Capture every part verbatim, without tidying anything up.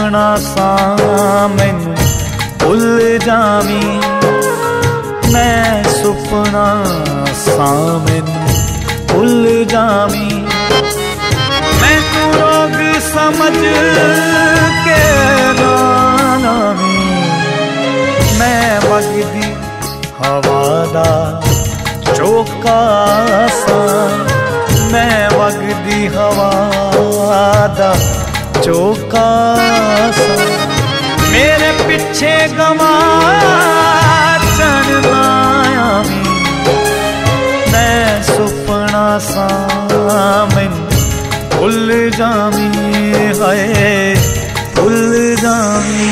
सुपना सा मैनू भुल जावी, मैं सुपना सा मैनू भुल जावी। मैनू रोग समझ के ना लावी, मैं वगदी हवा दा चोका सा, मैं वगदी हवा दा चोका सा। मेरे पिछे गवाचन ना आवी, मैं सुपना सा मैनू भुल जावी, हाय भुल जावी।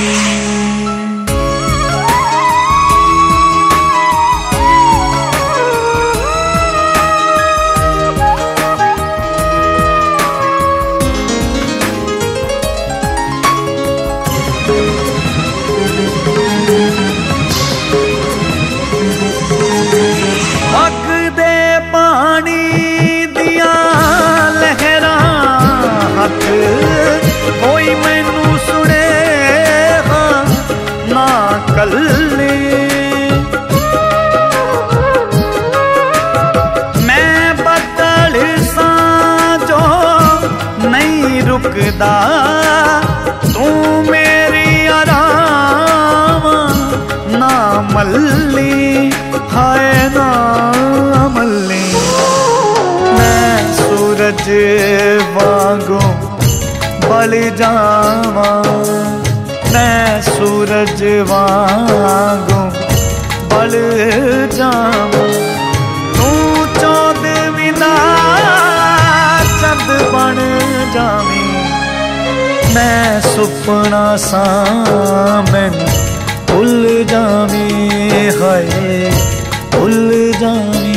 वगदे पानी दिया लहरा हथ, कोई मैनू सुने हाँ ना कल्ले। मैं बदल सा जो नहीं रुकदा, तू मेरी आराम ना मल्ली, हाय ना मल्ली। मैं सूरज वांगू बल जावा, मैं सूरज वांगू बल जावा। तू चौदहवीं दा चंद बन जावी, मैं सुपना सा मैनू भुल जावी, हाय भुल जावी।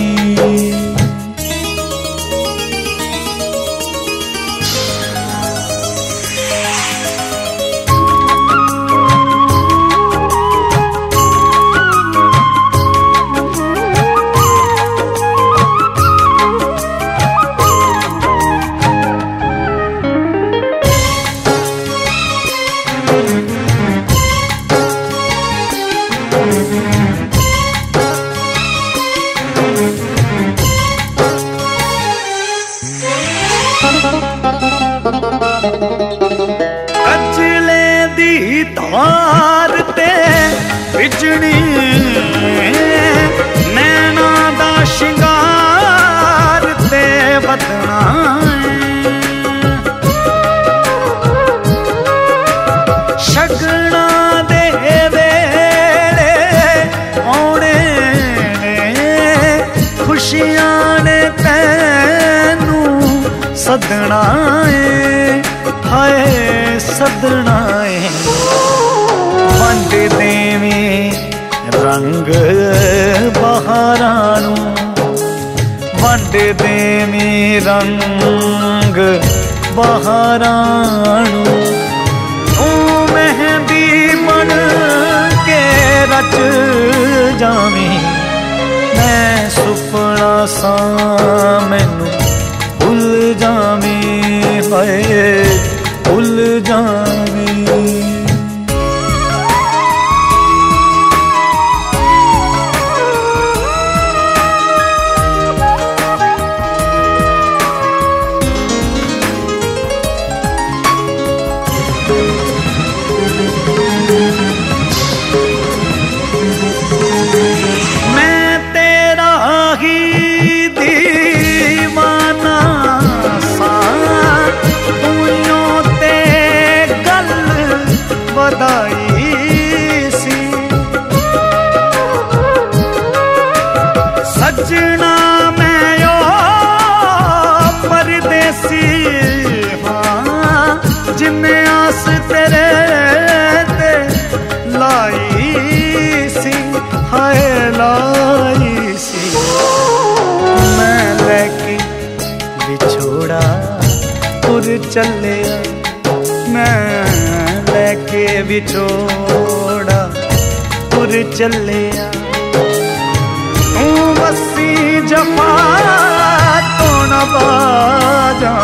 कजले दी धार ते बिजड़ी, नैना दा शिंगार ते बदना। शगना दे वेले औने ने, खुशियां ने तैनू सदना है, हाय सदना है। वंड देवी रंग बहारानू, वंड देवी रंग बहारानू। तू मेहंदी बन के रच जावी, मैं सुपना सा मैनू भुल जावी, हाय भुल जावी। मैं तेरा ही दीवाना सा, सजना मैं यो परदेसी हाँ, जिन्हें आस तेरे ते लाई सी, हाय लाई सी। मैं लेके बिछोड़ा तुर चले, मैं लेके बिछोड़ा तुर चले। तू बसी जफा तो न बाजा,